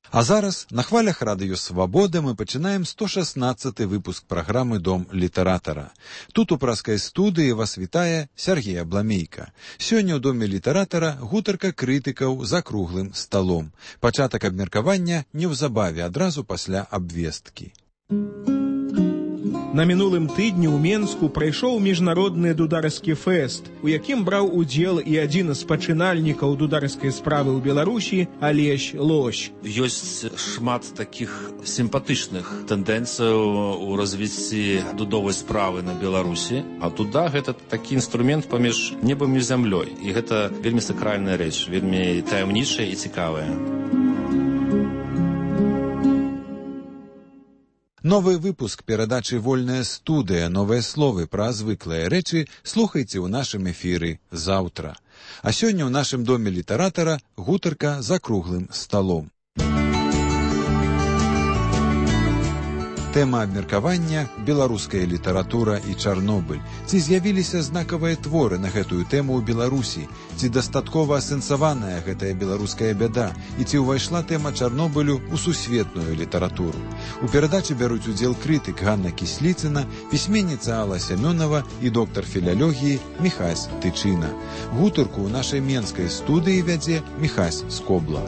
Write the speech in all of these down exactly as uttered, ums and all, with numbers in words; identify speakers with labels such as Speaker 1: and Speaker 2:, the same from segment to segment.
Speaker 1: А зараз на хвалях Радыё Свабода мы пачынаем сто шаснаццаты выпуск праграмы «Дом літаратара». Тут у праскай студыі вас вітае Сергей Абламейка. Сёння ў Доме літаратара гутарка крытыкаў за круглым сталом. Пачатак абмеркавання неўзабаве, адразу пасля абвесткі.
Speaker 2: На мінулым тыдні ў Менску прайшоў міжнародны дударскі фэст, у якім браў удзел і адзін з пачынальнікаў дударскай справы ў Беларусі Алесь Лось.
Speaker 3: Ёсць шмат такіх сімпатычных тэндэнцыяў у развіцці дудовай справы на Беларусі, а дуда гэта такі інструмент паміж небам і зямлёй, і гэта вельмі сакральная рэч, вельмі таямнічая і цікавая.
Speaker 1: Новы выпуск перадачы «Вольная студыя. Новыя словы пра звыклыя рэчы» слухайце ў нашым эфіры заўтра. А сёння ў нашым Доме літаратара гутарка за круглым сталом. Тэма абмеркавання – беларуская літаратура і Чарнобыль. Ці з'явіліся знакавыя творы на гэтую тэму ў Беларусі? Ці дастаткова асэнсаваная гэтая беларуская бяда? І ці ўвайшла тэма Чарнобылю ў сусветную літаратуру? У перадачы бяруць удзел крытык Ганна Кісліцына, пісьменніца Алла Сямёнова і доктар філалогіі Міхась Тычына. Гутарку ў нашай менскай студыі вядзе Міхась Скобла.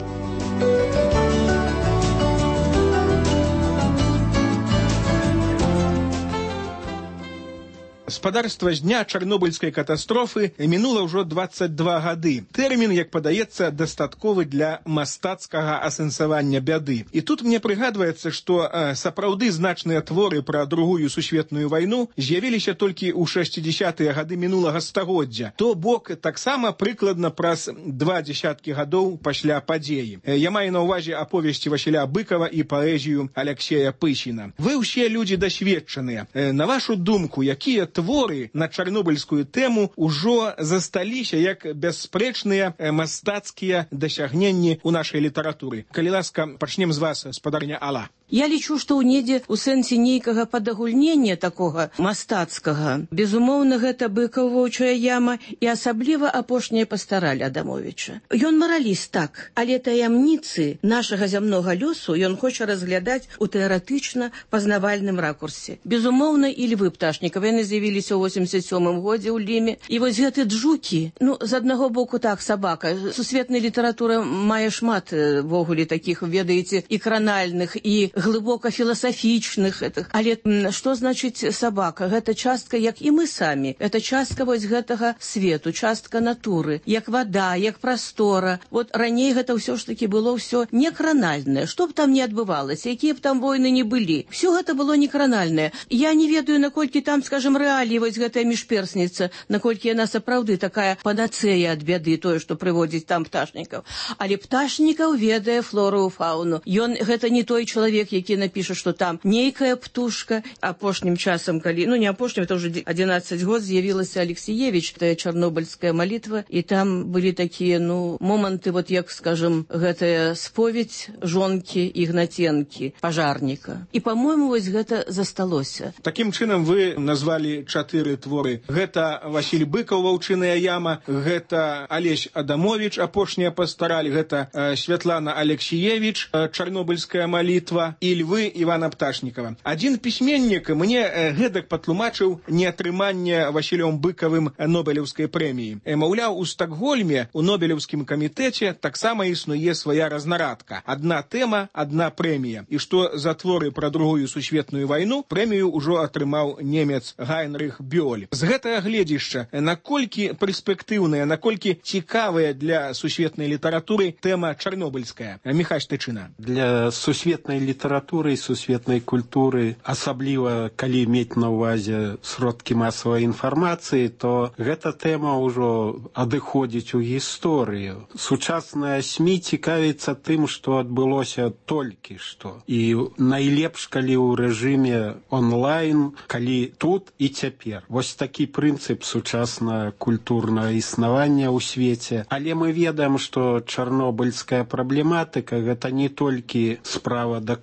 Speaker 2: Спадарства з дня чарнобыльскай катастрофы мінула ўжо дваццаць два гады. Тэрмін, як падаецца, дастатковы для мастацкага асэнсавання бяды. І тут мне прыгадваецца, што э, сапраўды значныя творы пра другую сусветную вайну з'явіліся толькі ў шэсцідзясятыя гады мінулага стагоддзя. То бок таксама прыкладна праз два дзесяткі гадоў пасля падзеі. Э, я маю на ўвазе аповесці Васіля Быкова і паэзію Аляксея Пысіна. Вы ўсе людзі дасведчаныя. Э, на вашу думку, якія творы на чарнобыльскую тэму ўжо засталіся як бясспрэчныя мастацкія дасягненні ў нашай літаратуры. Калі ласка, пачнем з вас, спадарня Алла.
Speaker 4: Я лічу, што ў недзе у сэнсе нейкага падагульнення такога мастацкага, безумоўна, гэта Быкаваўчая яма і асабліва апошняя пастараль Адамовіча. Ён мараліст, так, але таямніцы нашага зямнога лёсу ён хоча разглядаць у тэарэтычна пазнавальным ракурсе. Безумоўна, і львы Пташнікава, яны з'явіліся ў восемьдзесят сёмым годзе ў Ліме. І вось гэты джукі, ну, з аднаго боку, так, сабака. Сусветная літаратура мае шмат ввогуле такіх, ведаеце, і кранальных, і глыбока філасафічных гэтых. Але што значыць сабака? Гэта частка, як і мы самі. Гэта частка вось гэтага свету, частка натуры, як вада, як прастора. Вот раней гэта ўсё ж такі было ўсё не кранальнае. Што б там не адбывалася, якія б там войны не былі. Всё гэта было не кранальнае. Я не ведаю, наколькі там, скажем, рэаліі вось гэтая міжперсніца, наколькі яна сапраўды такая панацэя ад бяды, тое, што прыводзіць там Пташнікаў. Але Пташнікаў ведае флору і фауну. Ён гэта не той чалавек, які напіша, што там нейкая птушка. Апошнім часам, калі, ну не апошнім, это ўжо адзінаццаць год з'явілася Алексіевіч, тая чарнобыльская малітва, і там былі такія, ну, моманты, вот як, скажем, гэтая споведь жонкі Ігнаценкі, пажарніка. І, па-мойму, вось гэта засталося.
Speaker 2: Такім чынам вы назвалі чатыры творы. Гэта Васіль Быкаў, Ваўчыная яма, гэта Алесь Адамовіч, апошняя пастараль, гэта э, Святлана Алексіевіч, э, чарнобыльская малітва, і львы Івана Пташнікава. Адзін пісьменнік мне э, гэтак патлумачыў неатрыманне Васілём Быкавым Нобелеўскай прэміі. Э, маўляў, у Стакгольме, у Нобелеўскім камітэце таксама існуе свая разнарадка. Адна тэма, адна прэмія. І што за творы пра другую сусветную вайну прэмію ўжо атрымаў немец Гайнрых Бёль. З гэтага гледзішча, наколькі перспектыўная, наколькі цікавая для сусветнай літаратуры тэма чарнобыльская? Міхась Тычына.
Speaker 5: Для сусветнай літаратуры і сусветнай культуры, асабліва калі мець на ўвазе сродкі масавай інфармацыі, то гэта тэма ўжо адыходзіць у гісторыю. Сучасная СМІ цікавіцца тым, што адбылося толькі што. І найлепш, калі ў рэжыме онлайн, калі тут і цяпер. Вось такі прынцып сучаснага культурнага існавання ў свеце. Але мы ведаем, што чарнобыльская праблематыка гэта не толькі справа дакументальная,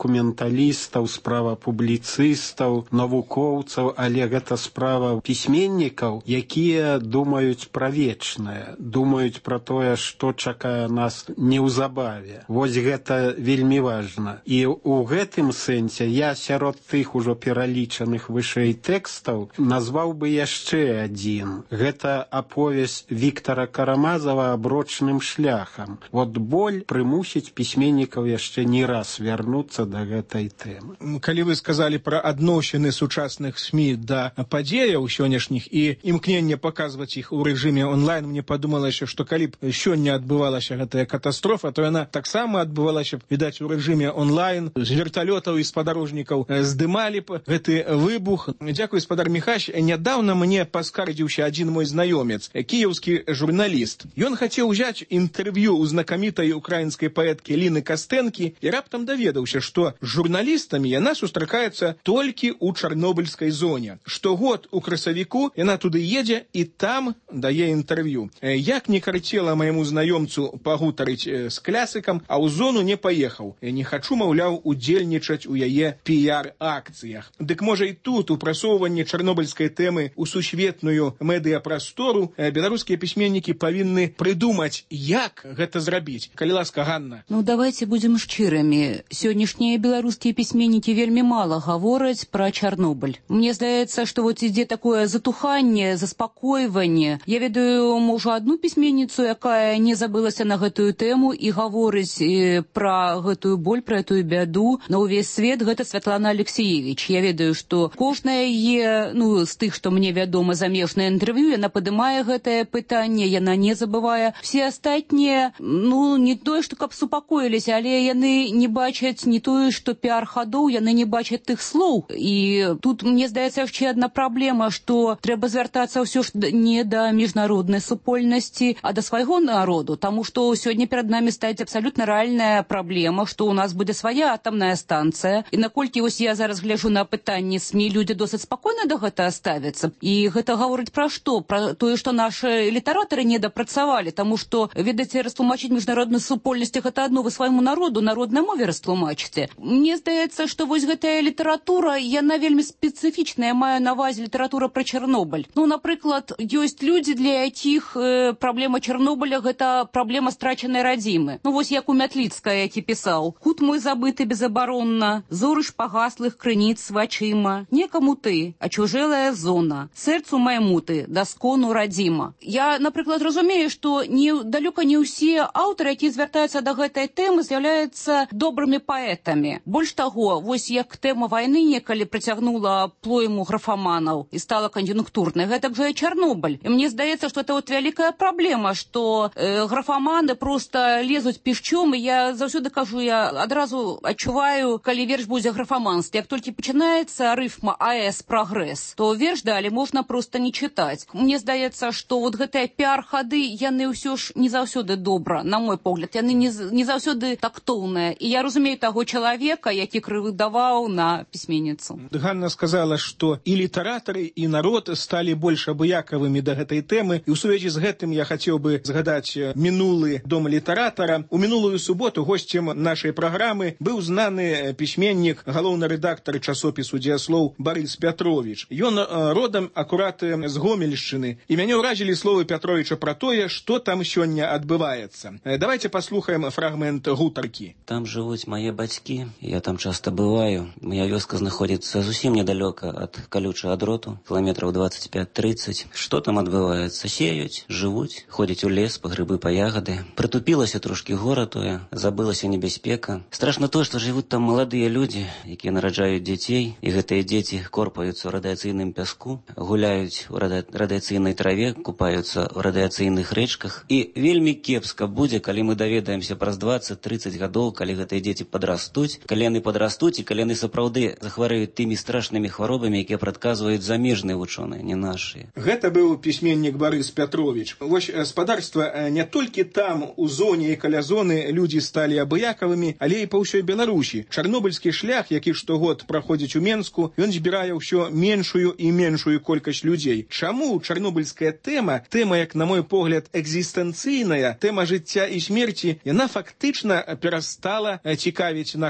Speaker 5: дакументалістаў, справа публіцыстаў, навукоўцаў, але гэта справа пісьменнікаў, якія думаюць пра вечнае, думаюць пра тое, што чакае нас неўзабаве. Вось гэта вельмі важна. І ў гэтым сэнсе я сярод тых ужо пералічаных вышэй тэкстаў назваў бы яшчэ адзін. Гэта аповесць Віктара Карамазава «Аброчным шляхам». Вот боль прымусіць пісьменнікаў яшчэ не раз вярнуцца да гэтай тэмы.
Speaker 2: Калі вы сказалі пра адносіны сучасных СМІ да падзеяў сённяшніх і імкненне паказваць іх у рэжыме онлайн, мне падумалася, што калі б сёння адбывалася гэтая катастрофа, то яна таксама адбывалася б, відаць, у рэжыме онлайн. З верталётаў і спадарожнікаў здымалі б гэты выбух. Дзякуй, спадар Міхась. Нядаўна мне паскардзіўся адзін мой знаёмец, кіеўскі журналіст. Ён хацеў узяць інтэрв'ю ў знакамітай украінскай паэткі Ліны Кастэнкі і раптам даведаўся, што з журналістамі яна сустракаецца толькі ў чарнобыльскай зоне. Штогод у красавіку яна туды едзе і там дае інтэрв'ю. Як не карцела майму знаёмцу пагутарыць з клясыкам, а ў зону не паехаў. Не хачу, маўляў, удзельнічаць у яе піяр-акцыях. Дык можа і тут у прасоўванні чарнобыльскай тэмы ў сусветную медыяпрастору беларускія пісьменнікі павінны прыдумаць, як гэта зрабіць. Калі ласка, Ганна.
Speaker 6: Ну, давайте будем шчырамі. Сённяшнія беларускія пісьменнікі вельмі мала гавораць пра Чарнобыль. Мне здаецца, што вот ідзе такое затуханне, заспакойванне. Я ведаю, можа, одну пісьменніцу, якая не забылася на гэтую тэму і гаворыць пра гэтую боль, пра этую бяду на ўвесь свет. Гэта Святлана Алексеевич. Я ведаю, што кожная яе, ну, з тых, што мне вядома, замежнае інтэрв'ю, яна падымае гэтае пытанне, яна не забывае. Все астатнія, ну, не тое, што каб супакоіліся, але яны не бачаць не тое, што піар-хадоў, яны не бачаць тых слоў. І тут, мне здаецца, яшчэ адна праблема, што трэба звяртацца ўсё ж не да міжнароднай супольнасці, а да свайго народу, таму што сёння перад намі стаіць абсалютна рэальная праблема, што ў нас будзе свая атамная станцыя. І наколькі вось я зараз гляжу на пытанні СМІ, людзі досыць спакойна да гэтага ставяцца. І гэта гаворыць пра што? Пра тое, што нашы літаратары недапрацавалі, таму што, ведаеце, растлумачыць міжнародную супольнасць гэта адно, вы свайму народу, народнай мове растлумачыце. Мне здаецца, што вось гэтая літаратура, яна вельмі спецыфічная, маю на ўвазе літаратура пра Чарнобыль. Ну, напрыклад, ёсць людзі, для якіх э, праблема Чарнобыля гэта праблема страчанай радзімы. Ну, вось як у Мятліцкая, які пісаў: «Кут мой забыты безабаронна, зоры ж пагаслых крыніц вачыма, некаму ты, а чужэлая зона, сэрцу майму ты, даскону радзіма». Я, напрыклад, разумею, што не, далёка не ўсе аўтары, якія звяртаюцца да гэтай тэмы, з'яўляюцца добрымі паэтамі. Больш таго, вось як тэма вайны некалі прыцягнула плойму графаманаў і стала кан'юнктурнай, гэтак жа і Чарнобыль. І мне здаецца, што это вот вялікая праблема, што э, графаманы проста лезуць пішчом, і я заўсёды кажу, я адразу адчуваю, калі верш будзе графаманскі. Як толькі пачынаецца рыфма АЭС прагрэс, то верш далі можна проста не чытаць. Мне здаецца, што вот гэтыя піар-хады, яны ўсё ж не заўсёды добра, на мой погляд, яны не, не заўсёды тактоўныя. І я разумею таго чалавека, які крывыдаваў на пісьменніцу.
Speaker 2: Ганна сказала, што і літаратары, і народ сталі больш абыякавымі да гэтай тэмы. І ў сувязі з гэтым я хацеў бы згадаць мінулы дом літаратара. У мінулую суботу госцем нашай праграмы быў знаны пісьменнік, галоўны рэдактар часопісу «Дзеяслоў» Барыс Пятровіч. Ён родам акурат з Гомельшчыны. І мяне ўразілі словы Пятровіча пра тое, што там сёння адбываецца. Давайте паслухаем фрагмент гутаркі.
Speaker 7: Там жывуць мае бацькі, я там часта бываю. Моя вёска знаходзіцца зусім недалёка ад калючага дроту, кіламетраў двадцать пять тридцать. Што там адбываецца? Сеюць, жывуць, ходзяць у лес па грыбы, па ягады. Прытупілася трошкі гора тое, забылася небяспека. Страшна тое, што жывуць там маладыя людзі, якія нараджаюць дзяцей, і гэтыя дзеці корпаюцца ў радыяцыйным пяску, гуляюць у радыяцыйнай траве, купаюцца ў радыяцыйных рэчках. І вельмі кепска будзе, калі мы даведаемся праз двадцать тридцать гадоў, калі гэтыя дзеці падрастуць, калі яны падрастуць і калі яны сапраўды захварэюць тымі страшнымі хваробамі, якія прадказваюць замежныя вучоныя, не нашыя.
Speaker 2: Гэта быў пісьменнік Барыс Пятровіч. Вось спадарства, не толькі там, у зоне і каля зоны, людзі сталі абыякавымі, але і па ўсёй Беларусі. Чарнобыльскі шлях, які штогод праходзіць у Менску, ён збірае ўсё меншую і меншую колькасць людзей. Чаму чарнобыльская тэма, тэма, як на мой погляд, экзістэнцыйная, тэма жыцця і смерці, яна фактычна перастала цікавіць нашых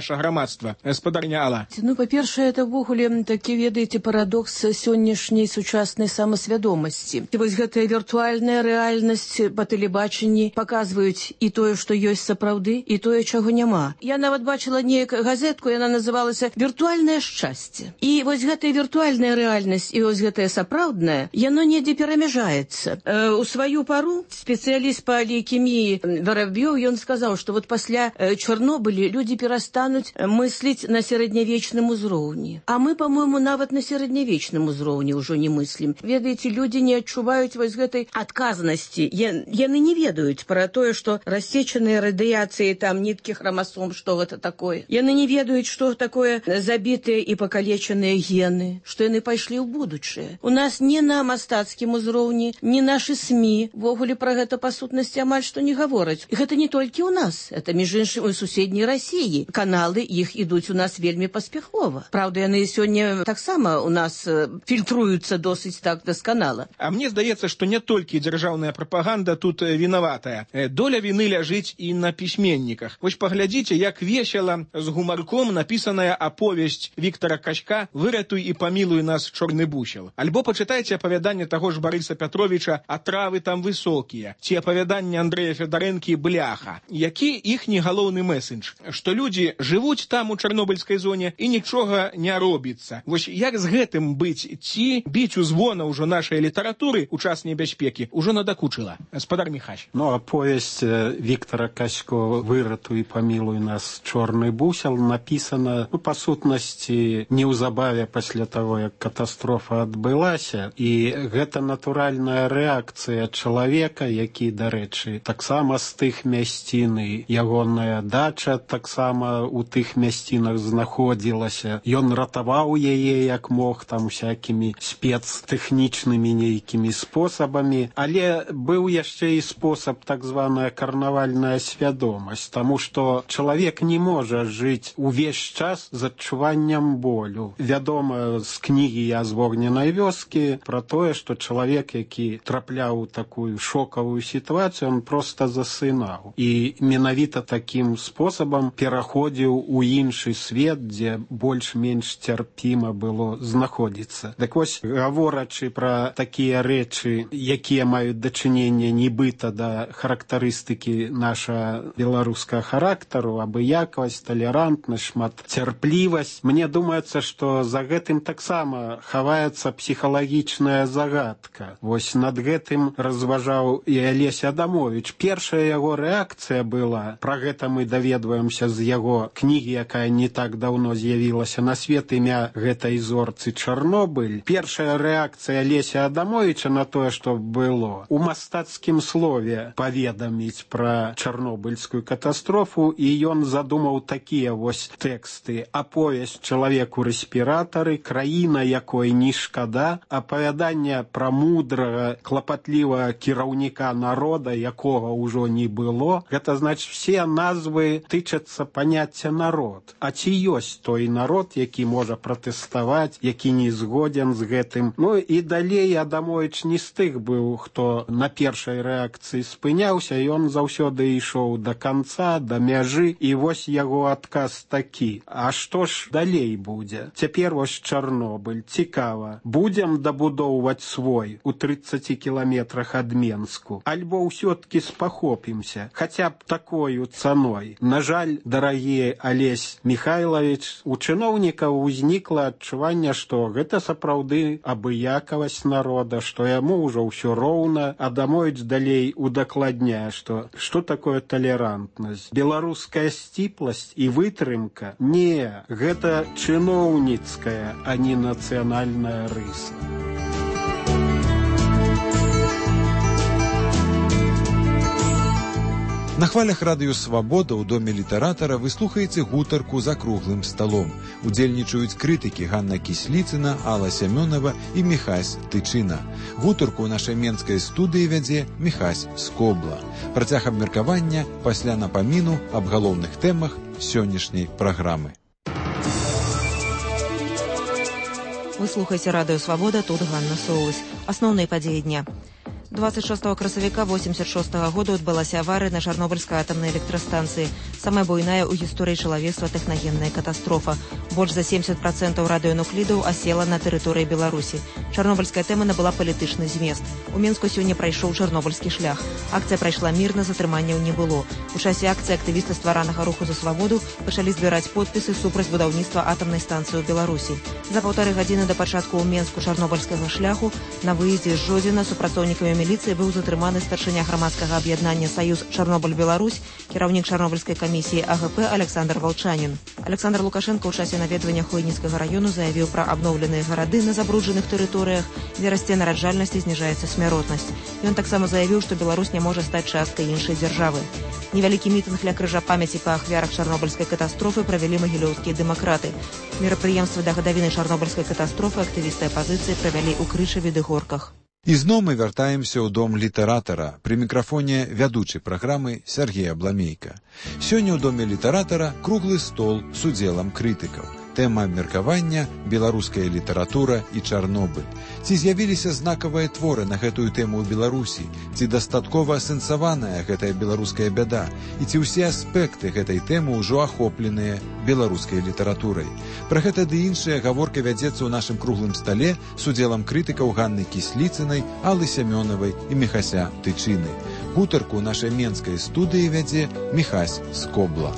Speaker 2: наша грамадства, спадарня Алла?
Speaker 4: Ну, па-першае, это ўвогуле такі, ведаеце, парадокс сённяшняй сучаснай самасвядомасці. І вось гэтая віртуальная рэальнасць па тэлебачанні паказваюць і тое, што ёсць сапраўды, і тое, чаго няма. Я нават бачыла неяк газетку, яна называлася «Віртуальнае шчасце». І вось гэтая віртуальная рэальнасць і вось гэтая сапраўдная, яно недзе перамяжаецца. Э, у сваю пару спецыяліст па лейкеміі Воробьёў, ён сказаў, што вот пасля э, Чорнобыля людзі перастануць мысліць на сярэднявечным узроўні. А мы, по-моему, нават на сярэднявечным узроўні ўжо не мыслім. Ведаеце, людзі не адчуваюць вось гэтай адказнасці. Я, яны не ведаюць пра тое, што рассечаныя радыяцыі, там, ніткі храмасом, што гэта такое. Яны не ведаюць, што такое забітыя і пакалечаныя гены, што яны пайшлі ў будучае. У нас не на мастацкім узроўні, не нашы СМІ ввогуле пра гэта па сутнасці амаль што не гавораць. І гэта не толькі ў нас, это між іншым у суседняй Расіі. Каналы іх ідуць у нас вельмі паспяхова. Праўда, яны сёння таксама у нас фільтруюцца досыць так дасканала.
Speaker 2: А мне здаецца, што не толькі дзяржаўная прапаганда тут вінаватая. Доля віны ляжыць і на пісьменніках. Вось паглядзіце, як весела з гумарком напісаная аповесць Віктара Качка «Выратуй і памілуй нас, чорны бусел». Альбо пачытайце апавяданне таго ж Барыса Пятровіча «А травы там высокія», ці апавяданне Андрэя Федарэнкі «Бляха». Які іхні галоўны месендж? Што людзі жывуць там у чарнобыльскай зоне і нічога не робіцца. Вось як з гэтым быць? Ці біць у звона ўжо нашай літаратуры у час небяспекі ўжо надакучыла? Спадар Міхась.
Speaker 5: Ну, аповесць Віктара Качко «Выратуй і памілуй нас, чорны бусел» напісана, ну, па сутнасці, неўзабаве пасля таго, як катастрофа адбылася. І гэта натуральная рэакцыя чалавека, які, дарэчы, таксама з тых мясцін, і ягоная дача таксама у тых мясцінах знаходзілася. Ён ратаваў яе як мог, там всякімі спецтэхнічнымі нейкімі спосабамі, але быў яшчэ і спосаб так званая карнавальная свядомасць, таму што чалавек не можа жыць увесь час з адчуваннем болю. Вядома з кнігі «Я з вогненай вёскі» пра тое, што чалавек, які трапляў у такую шокавую сітуацыю, он проста засынаў. І менавіта такім спосабам пераходзіў у іншы свет, дзе больш-менш цярпіма было знаходзіцца. Так вось, гаворачы пра такія рэчы, якія маюць дачыненне нібыта да характарыстыкі наша беларускага характару, абыякавасць, талерантнасць, шматцярплівасць, мне думаецца, што за гэтым таксама хаваецца псіхалагічная загадка. Вось над гэтым разважаў і Алесь Адамович. Першая яго рэакцыя была, пра гэта мы даведваемся з яго кнігі, якая не так даўно з'явілася на свет, імя гэтай зорцы Чарнобыль. Першая рэакцыя Алеся Адамовича на тое, што было, у мастацкім слове паведаміць пра чарнобыльскую катастрофу, і ён задумаў такія вось тэксты. Аповесць «Чалавек у рэспіратары», «Краіна, якой не шкада», апавяданне пра мудрага, клапатлівага кіраўніка народа, якога ўжо не было. Гэта значыць, все назвы тычацца паняцця народ. А ці ёсць той народ, які можа пратэставаць, які не згоден з гэтым? Ну і далей Адамович не з тых быў, хто на першай рэакцыі спыняўся, і ён заўсёды ішоў да канца, да мяжы, і вось яго адказ такі. А што ж далей будзе? Цяпер вось Чарнобыль. Цікава. Будзем дабудоўваць свой у трыццаці кіламетрах ад Менску? Альбо ўсё-ткі спахопімся, хаця б такою цаной? На жаль, дарагі Алесь Михайлович, у чыноўнікаў узнікла адчуванне, што гэта сапраўды абыякавасць народа, што яму ўжо ўсё роўна. Адамович далей удакладняе, што што такое талерантнасць? Беларуская сціпласць і вытрымка? Не, гэта чыноўніцкая, а не нацыянальная рыса.
Speaker 1: На хвалях радыё «Свабода» ў доме літаратара вы слухаеце гутарку за круглым сталом. Удзельнічаюць крытыкі Ганна Кісліцына, Алла Сямёнова і Міхась Тычына. Гутарку ў нашай менскай студыі вядзе Міхась Скобла. Працяг абмеркавання пасля напаміну аб галоўных тэмах сённяшняй праграмы.
Speaker 8: Вы слухаеце радыё «Свабода», тут Ганна Соус. Асноўныя падзеі дня. двадцать шестого красавіка восемьдесят шестого года адбылася аварыя на Чарнобыльскай атамнай электрастанцыі. Самая буйная ў гісторыі чалавецтва тэхнагенная катастрофа. Больш за семьдесят процентов радыенуклідаў асела на тэрыторыі Беларусі. Чарнобыльская тэма набыла палітычны змест. У Мінску сёння прайшоў чарнобыльскі шлях. Акцыя прайшла мірна, затрыманняў не было. У часе акцыі актывісты стваранага руху за свабоду пачалі збіраць подпісы супраць будаўніцтва атамнай станцыі ў Беларусі. За паўтары гадзіны да пачатку ў Мінску чарнобыльскага шляху на выездзе з Жодзіна супрацоўнікамі міліцыі быў затрыманы старшыня грамадскага аб'яднання «Саюз Чарнобыль-Беларусь», кіраўнік чарнобыльскай камісіі А Г П Александр Волчанін. Александр Лукашенко ў часе наведвання Хойніцкага раёну заявіў пра абноўленыя гарады на забруджаных тэрыторыях, дзе расце нараджальнасць і зніжаецца смяротнасць. Ён таксама заявіў, што Беларусь не можа стаць часткай іншай дзяржавы. Невялікі мітынг ля крыжа памяці па ахвярах чарнобыльскай катастрофы правялі магілёўскія дэмакраты. Мерапрыемствы да гадавіны чарнобыльскай катастрофы актывісты апазіцыі правялі ў Крышаве ды Горках.
Speaker 1: Ізноў мы вяртаемся ў дом літаратара. Пры мікрафоне вядучы праграмы Сергей Абламейка. Сёння ў доме літаратара круглы стол з удзелам крытыкаў. Тэма абмеркавання беларуская літаратура і Чарнобыль. Ці з'явіліся знакавыя творы на гэтую тэму ў Беларусі? Ці дастаткова асэнсаваная гэтая беларуская бяда? І ці ўсе аспекты гэтай тэмы ўжо ахопленыя беларускай літаратурай? Пра гэта ды іншая гаворка вядзецца ў нашым круглым стале з удзелам крытыкаў Ганны Кісліцынай, Аллы Сямёнавай і Міхася Тычыны. Гутарку ў нашай менскай студыі вядзе Міхась Скобла.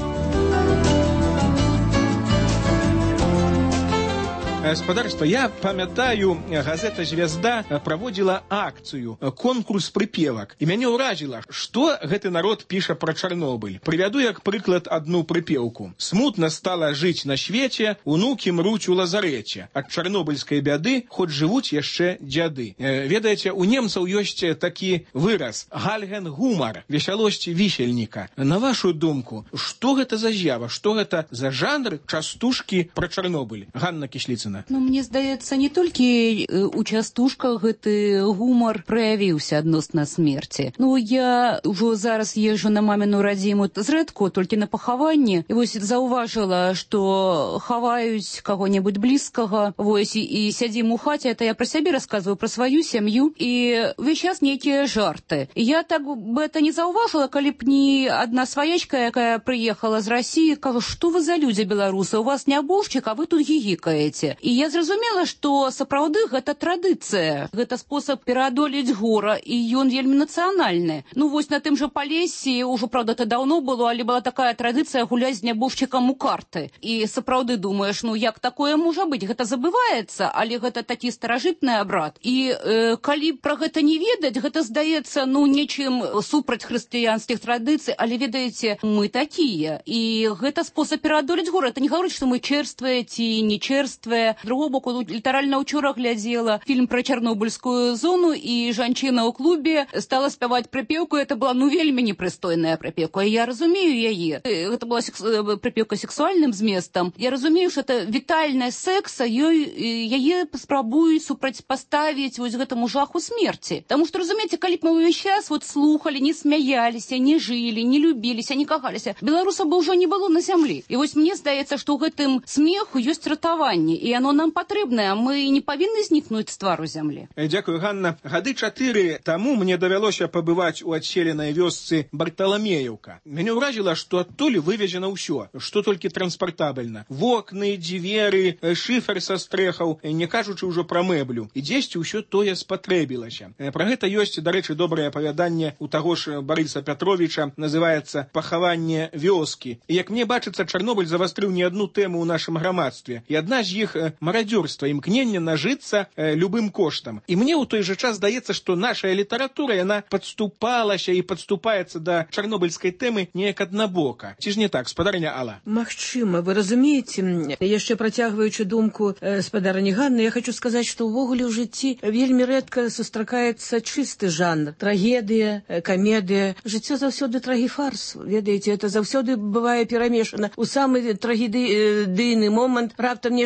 Speaker 2: Спадарства, я памятаю, газета «Звезда» праводзіла акцыю, конкурс прыпевак. І мяне ўражыла, што гэты народ піша пра Чарнобыль. Прывяду як прыклад адну прыпеўку. «Смутна стала жыць на свеце, унукі мруць у лазарэце. Ад чарнобыльскай бяды хоць жывуць яшчэ дзяды». Ведаеце, у немцаў ёсць такі выраз «гальген гумар», весялосць вісельніка. На вашу думку, што гэта за з'ява, што гэта за жанр частушкі пра Чарнобыль? Ганна Кісліцына.
Speaker 6: Ну, мне здаецца, не толькі у частушках гэты гумар праявіўся адносна смерці. Ну, я ўжо зараз езжу на маміну радзіму зрэдку, толькі на пахаванне. І вось заўважыла, што хаваюць каго-небудзь блізкага, вось, і, і сядзім у хаце, это я пра сябе расказваю, пра сваю сям'ю, і ўвесь час нейкія жарты. І я так бы это не заўважыла, калі б не адна сваячка, якая прыехала з Расіі, кажа, што вы за людзі беларусы, у вас нябожчык, а вы тут гігікаеце. І я зразумела, што сапраўды гэта традыцыя, гэта спосаб пераадолець гора, і ён вельмі нацыянальны. Ну вось на тым жа Палесе, ўжо, правда, это даўно было, але была такая традыцыя гуляць з нябожчыкам у карты. І сапраўды думаеш, ну як такое можа быць? Гэта забываецца, але гэта такі старажытны абрад. І э, калі пра гэта не ведаць, гэта здаецца, ну, нечым супраць хрысціянскіх традыцый, але ведаеце, мы такія. І гэта спосаб пераадолець гора. Это не гаворыць, што мы чэрствыя ці не чэрствыя. З другого боку, літаральна ўчора глядзела фільм пра чарнобыльскую зону, і жанчына ў клубе стала спяваць прыпеўку, это была, ну, вельмі непрыстойная прыпеўка. Я разумею яе. Гэта была секс... прыпеўка сексуальным зместам. Я разумею, што это вітальная секса, ёй, яе спрабуюць супрацьпаставіць вось гэтаму жаху смерці. Таму што, разумееце, калі б мы ўвесь час вот слухалі, не смяяліся, не жылі, не любіліся, не кахаліся, беларусаў бы ўжо не было на зямлі. І вось мне здаецца, што ў гэтым смеху ёсць ратаванне, і оно нам патрэбнае, мы не павінны знікнуць з твару зямлі.
Speaker 2: Дзякую, Ганна. Гады чатыры таму мне давялося пабываць у адселенай вёсцы Барталамеевка. Мяне ўразіла, што адтуль вывезена ўсё, што толькі транспартабельна. Вокны, дзверы, шыфер са стрэхаў, не кажучы ўжо пра мэблю. І дзесьці ўсё тое спатрэбілася. Пра гэта ёсць, дарэчы, добрае апавяданне у таго ж Барыса Пятровіча, называецца «Пахаванне вёскі». І як мне бачыцца, Чарнобыль завастрыў не адну тэму ў нашым грамадстве. І адна з іх марадзёрства, імкнення нажыцца э, любым коштам. І мне ў той жа час здаецца, што наша літаратура, яна падступалася і падступаецца да чарнобыльскай тэмы неяк аднабока. Ці ж не так, спадарня Алла?
Speaker 4: Магчыма, вы разумееце, яшчэ працягваючы думку э, спадарні Ганны, я хочу сказаць, што ўвогуле ў жыцці вельмі рэдка сустракаецца чысты жанр. Трагедыя, э, камедыя. Жыццё заўсёды трагіфарс. Ведаеце, это заўсёды бывае перамешана. У самы трагедыйны момант раптам нешта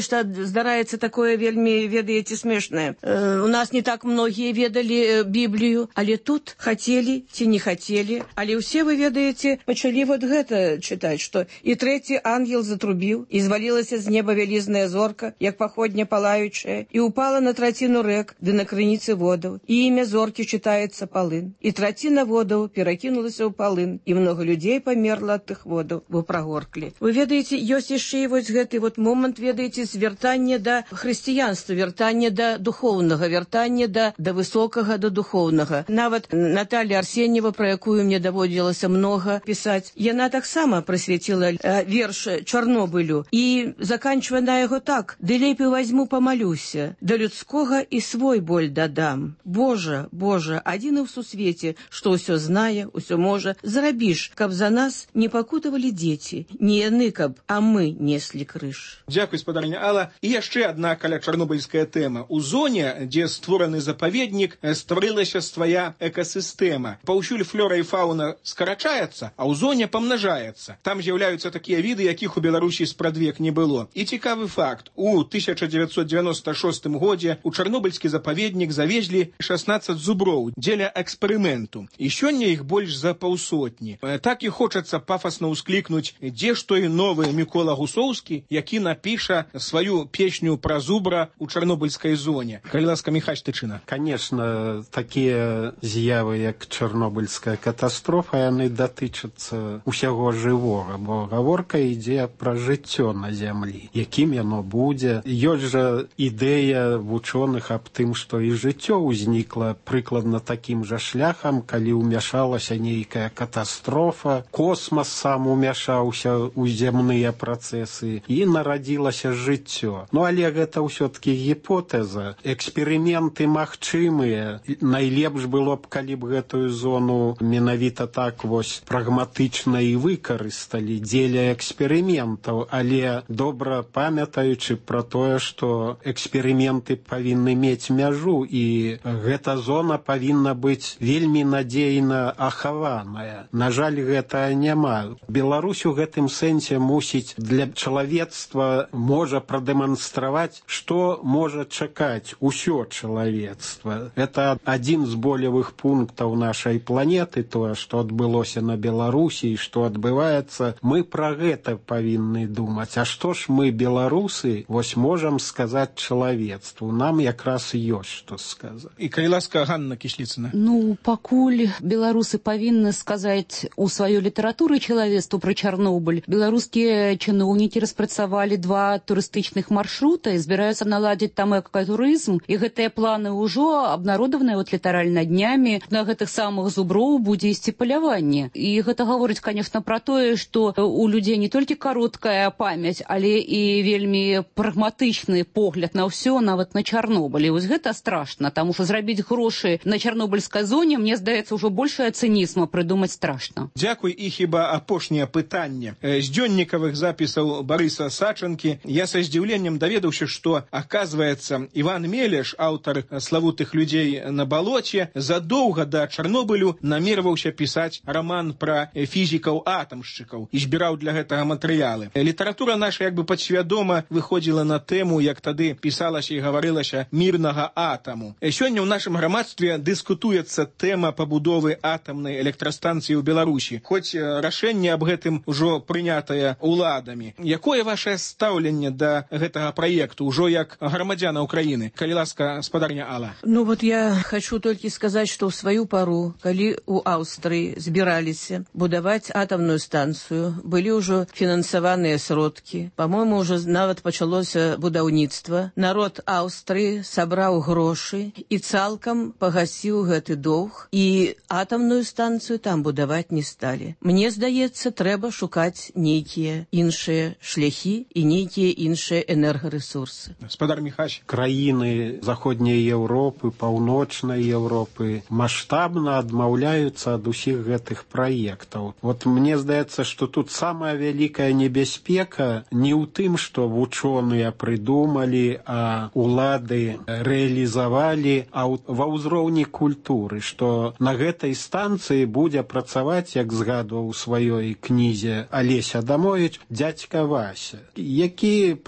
Speaker 4: здараецца такое вельмі, ведаеце, смешнае. Э, у нас не так многія ведалі Біблію, але тут хацелі ці не хацелі, але ўсе, вы ведаеце, пачалі вот гэта чытаць, што і трэці ангел затрубіў, і звалілася з неба вялізная зорка, як паходня палаючая, і упала на траціну рэк, ды на крыніцы водаў, і імя зоркі чытаецца Палын. І траціна водаў перакінулася ў Палын, і много людзей памерла ад тых водаў, бо прагорклі. Вы ведаеце, ёсць яшчэ і вось гэты вот момант, ведаеце, звяртання да хрысціянства, вяртання да духоўнага, вяртання да, да высокага, да духоўнага. Нават Наталья Арсеньева, про якую мне даводзілася многа пісаць, яна таксама прысвяціла э, верш Чарнобылю і заканчвае на яго так: «Ды лепей возьму помолюся, да людскога і свой боль дадам. Божа, Божа, адзіны ў сусвеце, што ўсё знае, ўсё можа, зарабіш, каб за нас не пакутавалі дзеці, не яны, каб, а мы неслі крыж».
Speaker 2: Дзякуй, спадарня Алла. І яшчэ адна каля чарнобыльская тэма. У зоне, дзе створаны запаведнік, стварылася свая экасістэма. Паўсюль флора і фауна скарачаецца, а ў зоне памнажаецца. Там з'яўляюцца такія віды, якіх у Беларусі спрадвек не было. І цікавы факт. У тысяча дзевяцьсот девяносто шостым годзе у чарнобыльскі запаведнік завезлі шаснаццаць зуброў дзеля эксперыменту. І сёння іх больш за паўсотні. Так і хочацца пафасна ўсклікнуць, дзе ж той новы Мікола Гусоўскі, які напіша сваю песню пра зубра у чарнобыльскай зоне. Калі ласка, Міхась Тычына.
Speaker 5: Конечно, такія з'явы, як чарнобыльская катастрофа, яны датычацца усяго жывога, бо гаворка ідзе пра жыццё на зямлі, якім яно будзе. Ёсць жа ідэя вучоных аб тым, што і жыццё ўзнікла прыкладна такім жа шляхам, калі ўмяшалася нейкая катастрофа, космас сам умяшаўся ў зямныя працэсы і нарадзілася жыццё. Ну, але гэта ўсё-ткі гіпотэза. Эксперыменты магчымыя. Найлепш было б, калі б гэтую зону менавіта так вось прагматычна і выкарысталі дзеля эксперыментаў, але добра памятаючы пра тое, што эксперыменты павінны мець мяжу, і гэта зона павінна быць вельмі надзейна ахаваная. На жаль, гэта няма. Беларусь у гэтым сэнсе мусіць для чалавецтва можа прадэманстраваць, што можа чакаць усё чалавецтва. Это адзін з болевых пунктаў нашай планеты, тое, што адбылося на Беларусі і што адбываецца. Мы пра гэта павінны думаць. А што ж мы, беларусы, вось можам сказаць чалавецтву? Нам якраз ёсць што сказаць.
Speaker 2: І калі ласка, Ганна Кісліцына.
Speaker 6: Ну, пакуль беларусы павінны сказаць у сваёй літаратуры чалавецтву пра Чарнобыль, беларускія чыноўнікі распрацавалі два турыстычных маршрута і збіраюцца наладзіць там экатурызм, і гэтыя планы ўжо абнародаваныя вот літаральна днямі. На гэтых самых зуброў будзе ісці паляванне. І гэта гаворыць, конечно, пра тое, што у людзей не толькі кароткая памяць, але і вельмі прагматычны погляд на ўсё, нават на Чарнобыль. І вось гэта страшна, таму што зрабіць грошы на чарнобыльскай зоне, мне здаецца, ўжо большая цынізма прыдумаць страшна.
Speaker 2: Дзякуй. І хіба апошняе пытанне. З дзённікавых запісаў Барыса Сачанкі я са здзіўленнем даведаўся, што, аказваецца, Іван Мелеш, аўтар славутых людзей на балоце, задоўга да Чарнобылю намерваўся пісаць раман пра фізікаў-атамшчыкаў і збіраў для гэтага матэрыялы. Літаратура наша як бы падсвядома выходзіла на тэму, як тады пісалася і гаварылася, мірнага атаму. Сёння ў нашым грамадстве дыскутуецца тэма пабудовы атамнай электрастанцыі ў Беларусі, хоць рашэнне аб гэтым ужо прынятае ўладамі. Якое вашае стаўленне да гэтага праекту ўжо як грамадзяна Украіны? Калі ласка, спадарня Алла.
Speaker 4: Ну вот я хочу толькі сказаць, што ў сваю пару, калі ў Аўстрыі збіраліся будаваць атамную станцыю, былі ўжо фінансаваныя сродкі. Па-мойму, ўжо нават пачалося будаўніцтва. Народ Аўстрыі сабраў грошы і цалкам пагасіў гэты доўг, і атамную станцыю там будаваць не сталі. Мне здаецца, трэба шукаць нейкія іншыя шляхі і нейкія іншыя энергарэсурсы.
Speaker 2: Спадар Міхась.
Speaker 5: Краіны заходняй Еўропы, паўночнай Еўропы маштабна адмаўляюцца ад усіх гэтых праектаў. Вот мне здаецца, што тут самая вялікая небяспека не ў тым, што вучоныя прыдумалі, а улады рэалізавалі, а ва ўзроўні культуры, што на гэтай станцыі будзе працаваць, як згадваў у сваёй кнізе Алесь Адамовіч, дзядзька Вася, які прыйдзе і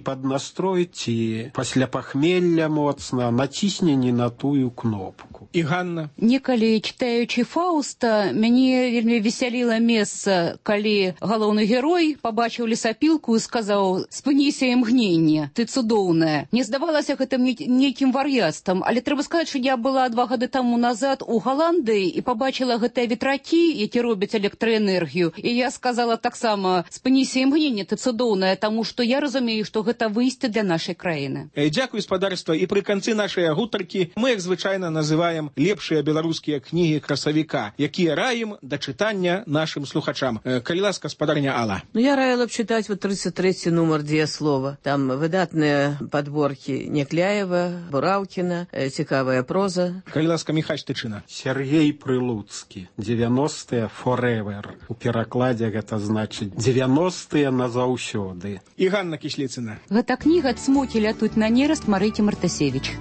Speaker 5: паднастрой ці пасля пахмелля моцна націсне не на тую кнопку.
Speaker 2: І Ганна?
Speaker 6: Некалі, читаючы Фауста, мяне вельмі весяліла месца, калі галоўны герой пабачыў лесапілку і сказаў: «Спыніся імгненне, ты цудоўная». Не здавалася гэтым нейкім вар'яцтвам, але трэба сказаць, што я была два гады таму назад у Галандыі і пабачыла гэтыя ветракі, які робяць электраэнергію. І я сказала таксама: «Спыніся імгненне, ты цудоўная», таму што я разумею, што гэта выйсце для нашай краіны.
Speaker 2: Дзякуй, спадарства. І пры канцы нашай гутаркі мы, як звычайна, называем лепшыя беларускія кнігі красавіка, якія раім да чытання нашым слухачам. Калі ласка, спадарня Алла.
Speaker 4: Ну, я раіла б чытаць вот тридцать третий нумар «Дзеяслова». Там выдатныя падборкі Някляева, Бураўкіна, цікавая проза.
Speaker 2: Калі ласка, Міхась Тычына.
Speaker 5: Сергей Прылуцкі. девяностые forever. У перакладзе гэта значыць девяностые назаўсёды.
Speaker 2: І Ганна Кісліцына.
Speaker 6: Гэта кніга «Цмокі лятуць на нераст» Марыкі Мартасевіч.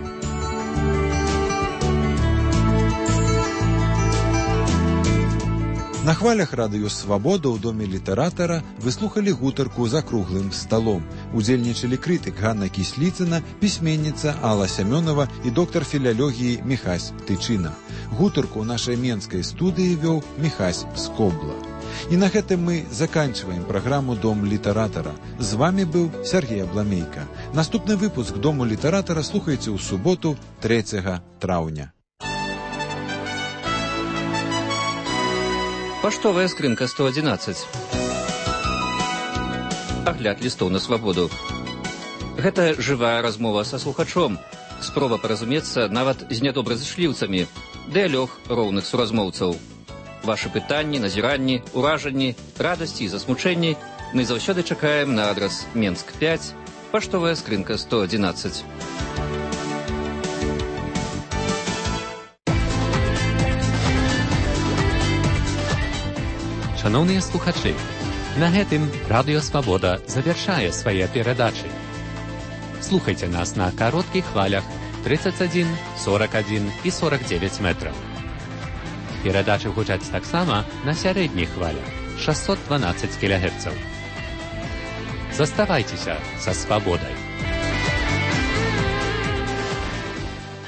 Speaker 1: На хвалях радыё «Свабода» ў доме літаратара выслухалі гутарку за круглым сталом. Удзельнічалі крытык Ганна Кісліцына, пісьменніца Алла Сямёнова і доктар філялогіі Міхась Тычына. Гутарку ў нашай менскай студыі вёў Міхась Скобла. І на гэтым мы заканчиваем праграму «Дом літаратара». З вами быў Сергей Абламейка. Наступны выпуск «Дому літаратара» слухайце ў суботу трэцяга траўня.
Speaker 9: Паштовая скрынка сто адзінаццаць. Агляд лістоў на свабоду. Гэта жывая размова са слухачом, спроба паразумецца нават з нядобразышліўцамі, дыялог роўных суразмоўцаў. Вашы пытанні, назіранні, уражанні, радасці і засмучэнні мы заўсёды чакаем на адрас Менск пяць, паштовая скрынка сто адзінаццаць.
Speaker 10: Шановныя слухачы, на гэтым Радыё Свабода завяршае свае перадачы. Слухайце нас на кароткіх хвалях тридцать один, сорок один і сорок девять метраў. Перадачы гучаць таксама на сярэдніх хвалях шестьсот двенадцать кілогерцаў. Заставайцеся са свабодай.